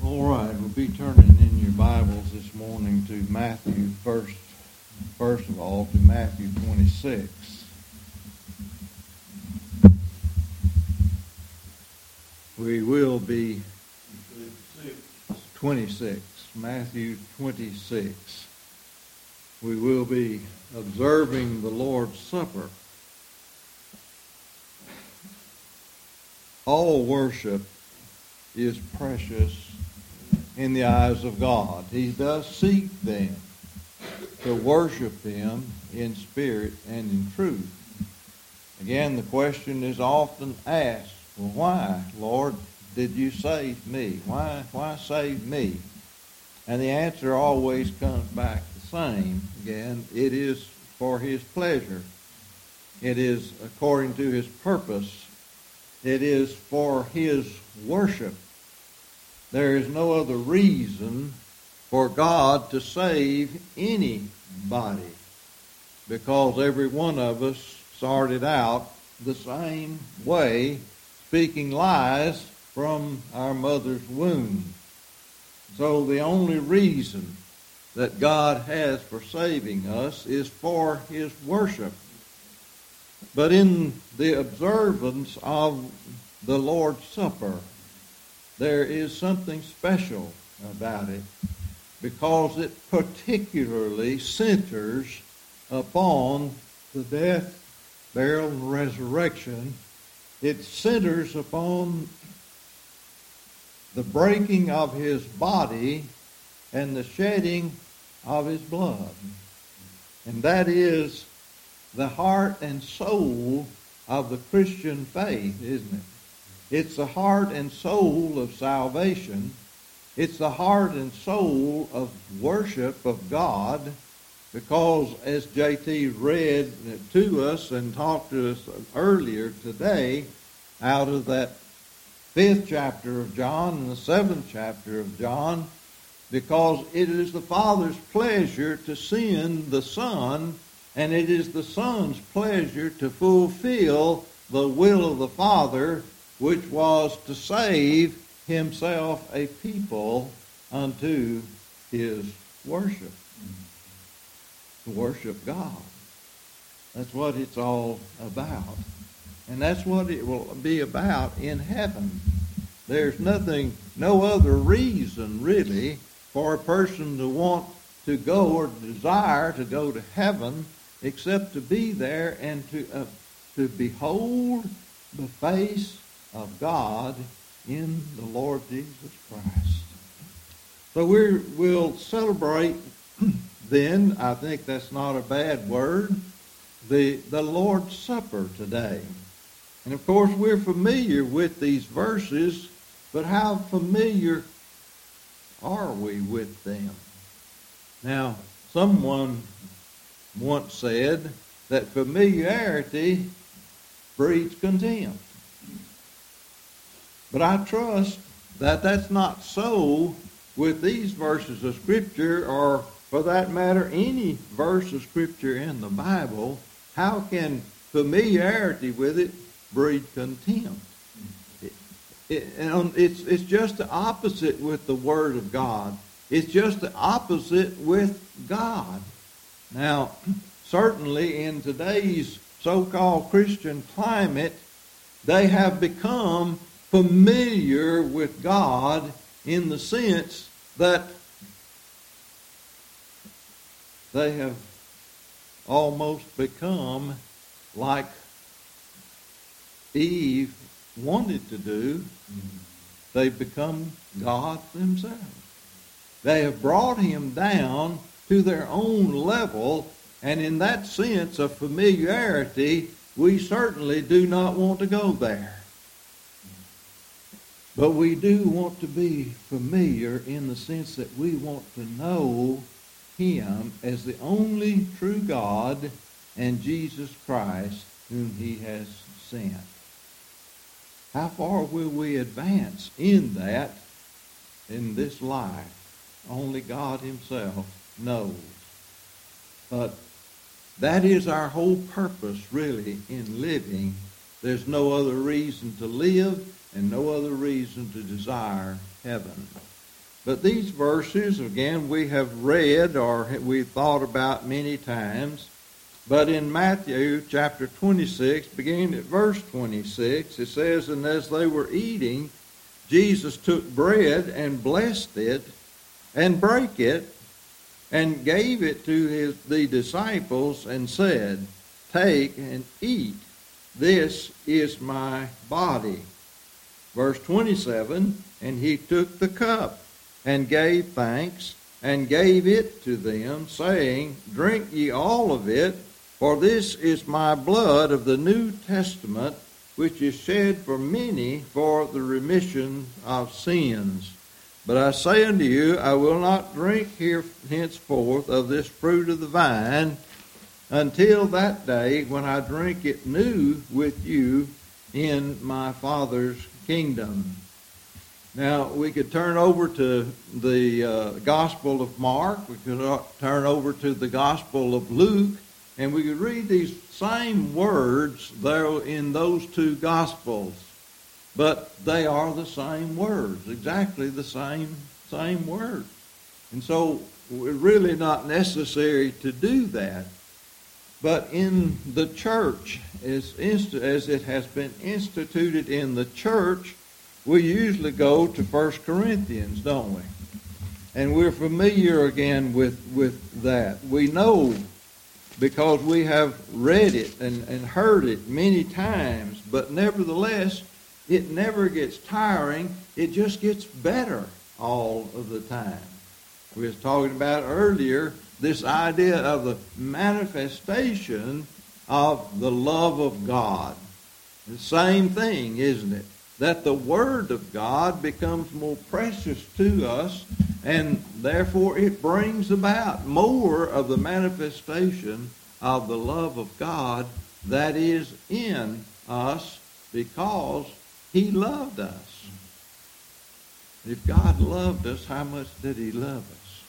All right, we'll be turning in your Bibles this morning to Matthew first of all, to Matthew 26. We will be 26, Matthew 26. We will be observing the Lord's Supper. All worship is precious in the eyes of God. He does seek them to worship Him in spirit and in truth. Again, the question is often asked, well, why, Lord, did you save me? Why save me? And the answer always comes back the same. Again, it is for His pleasure. It is according to His purpose. It is for His worship. There is no other reason for God to save anybody, because every one of us started out the same way, speaking lies from our mother's womb. So the only reason that God has for saving us is for His worship. But in the observance of the Lord's Supper, there is something special about it, because it particularly centers upon the death, burial, and resurrection. It centers upon the breaking of His body and the shedding of His blood. And that is the heart and soul of the Christian faith, isn't it? It's the heart and soul of salvation. It's the heart and soul of worship of God, because as J.T. read to us and talked to us earlier today, out of that 5th chapter of John and the 7th chapter of John, because it is the Father's pleasure to send the Son, and it is the Son's pleasure to fulfill the will of the Father, which was to save Himself a people unto His worship. To worship God. That's what it's all about. And that's what it will be about in heaven. There's no other reason really for a person to want to go or desire to go to heaven except to be there and to behold the face of God in the Lord Jesus Christ. So we'll celebrate then, I think that's not a bad word, the Lord's Supper today. And of course we're familiar with these verses, but how familiar are we with them? Now, someone once said that familiarity breeds contempt. But I trust that that's not so with these verses of Scripture, or for that matter, any verse of Scripture in the Bible. How can familiarity with it breed contempt? It's just the opposite with the Word of God. It's just the opposite with God. Now, certainly in today's so-called Christian climate, they have become familiar with God in the sense that they have almost become like Eve wanted to do. They've become God themselves. They have brought Him down to their own level, and in that sense of familiarity, we certainly do not want to go there. But we do want to be familiar in the sense that we want to know Him as the only true God and Jesus Christ whom He has sent. How far will we advance in that in this life? Only God Himself knows. But that is our whole purpose, really, in living. There's no other reason to live and no other reason to desire heaven. But these verses, again, we have read or we've thought about many times. But in Matthew chapter 26, beginning at verse 26, it says, "And as they were eating, Jesus took bread and blessed it and brake it and gave it to the disciples and said, 'Take and eat. This is my body.'" Verse 27, "And he took the cup and gave thanks and gave it to them, saying, 'Drink ye all of it, for this is my blood of the New Testament, which is shed for many for the remission of sins. But I say unto you, I will not drink henceforth of this fruit of the vine until that day when I drink it new with you in my Father's kingdom.'" Now, we could turn over to the Gospel of Mark. We could turn over to the Gospel of Luke. And we could read these same words there in those two Gospels. But they are the same words, exactly the same words. And so we're really not necessary to do that. But in the church, as it has been instituted in the church, we usually go to 1 Corinthians, don't we? And we're familiar again with that. We know because we have read it and heard it many times, but nevertheless, it never gets tiring. It just gets better all of the time. We was talking about earlier this idea of the manifestation of the love of God. The same thing, isn't it? That the Word of God becomes more precious to us, and therefore it brings about more of the manifestation of the love of God that is in us because He loved us. If God loved us, how much did He love us?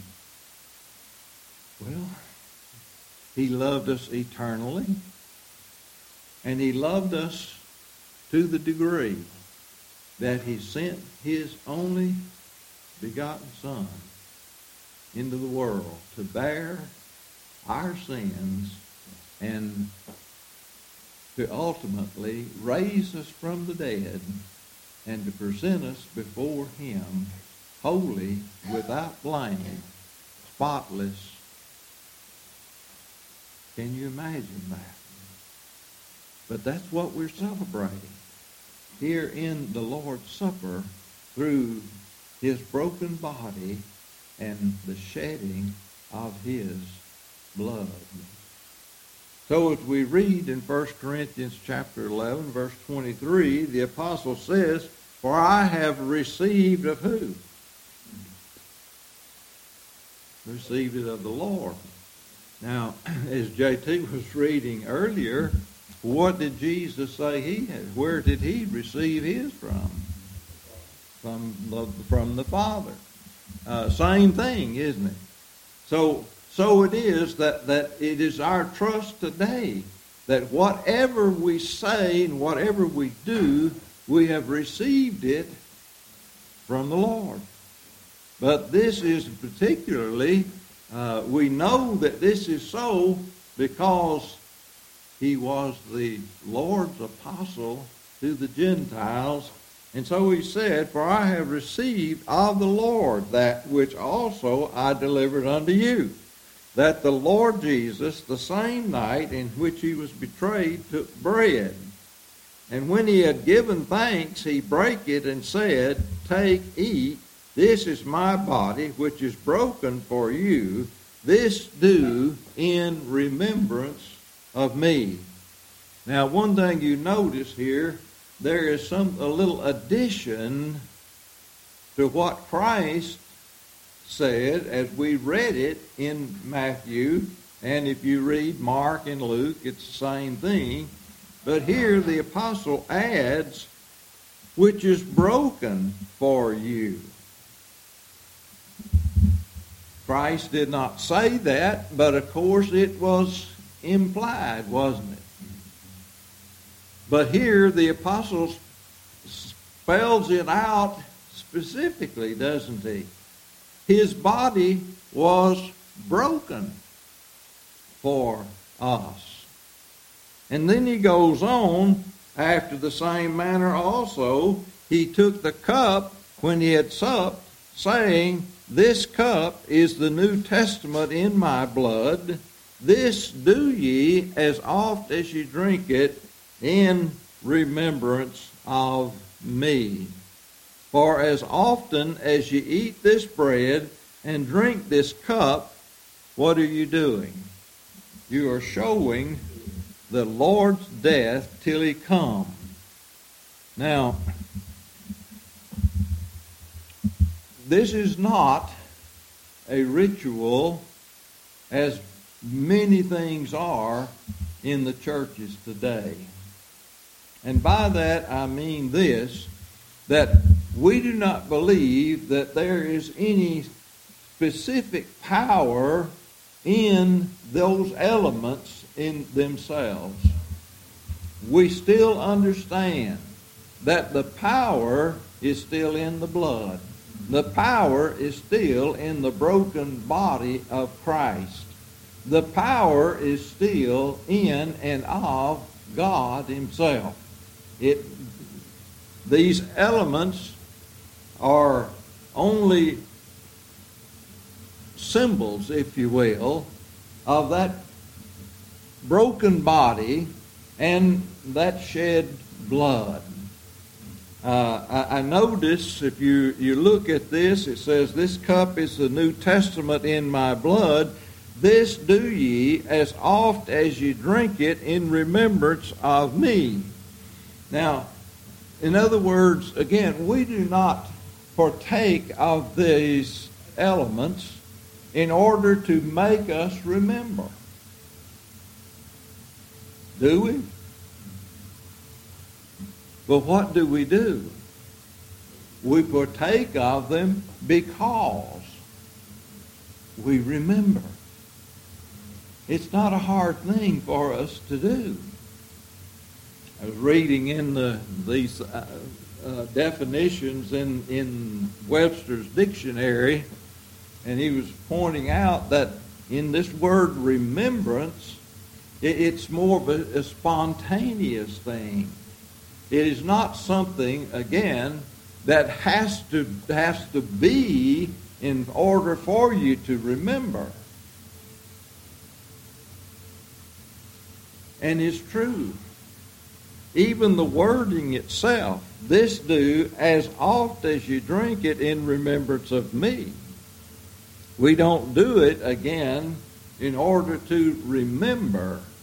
Well, He loved us eternally, and He loved us to the degree that He sent His only begotten Son into the world to bear our sins and to ultimately raise us from the dead and to present us before Him holy, without blame, spotless. Can you imagine that? But that's what we're celebrating here in the Lord's Supper through His broken body and the shedding of His blood. So as we read in 1 Corinthians chapter 11, verse 23, the apostle says, "For I have received of who? Received it of the Lord." Now, as JT was reading earlier, what did Jesus say He had? Where did He receive His from? From the Father. Same thing, isn't it? So it is that it is our trust today that whatever we say and whatever we do, we have received it from the Lord. But this is particularly, we know that this is so because He was the Lord's apostle to the Gentiles. And so He said, "For I have received of the Lord that which also I delivered unto you, that the Lord Jesus, the same night in which He was betrayed, took bread. And when He had given thanks, He brake it and said, 'Take, eat, this is my body, which is broken for you. This do in remembrance of me.'" Now, one thing you notice here, there is a little addition to what Christ said as we read it in Matthew, and if you read Mark and Luke, it's the same thing. But here the apostle adds, "which is broken for you." Christ did not say that, but of course it was implied, wasn't it? But here the apostle spells it out specifically, doesn't he? His body was broken for us. And then he goes on, after the same manner also, he took the cup when he had supped, saying, This cup is the New Testament in my blood. This do ye as oft as ye drink it in remembrance of me. For as often as ye eat this bread and drink this cup, what are you doing? You are showing the Lord's death till he come. Now, this is not a ritual as many things are in the churches today. And by that I mean this, that we do not believe that there is any specific power in those elements in themselves. We still understand that the power is still in the blood. The power is still in the broken body of Christ. The power is still in and of God himself. These elements are only symbols, if you will, of that broken body and that shed blood. I notice, if you look at this, it says, This cup is the New Testament in my blood. This do ye as oft as ye drink it in remembrance of me. Now, in other words, again, we do not partake of these elements in order to make us remember. Do we? But what do? We partake of them because we remember. It's not a hard thing for us to do. I was reading in these definitions in Webster's dictionary, and he was pointing out that in this word remembrance, it's more of a spontaneous thing. It is not something, again, that has to be in order for you to remember. And it's true. Even the wording itself, this do as oft as you drink it in remembrance of me. We don't do it, again, in order to remember.